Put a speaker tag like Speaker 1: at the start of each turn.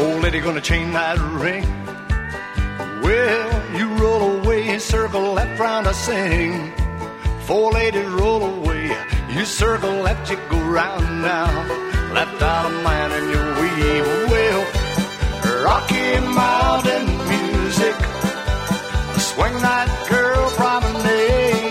Speaker 1: Old lady gonna chain that ring. Well, you roll away, circle left, round to sing. Four ladies roll away, you circle left, you go round now. Left out of mind and you weave.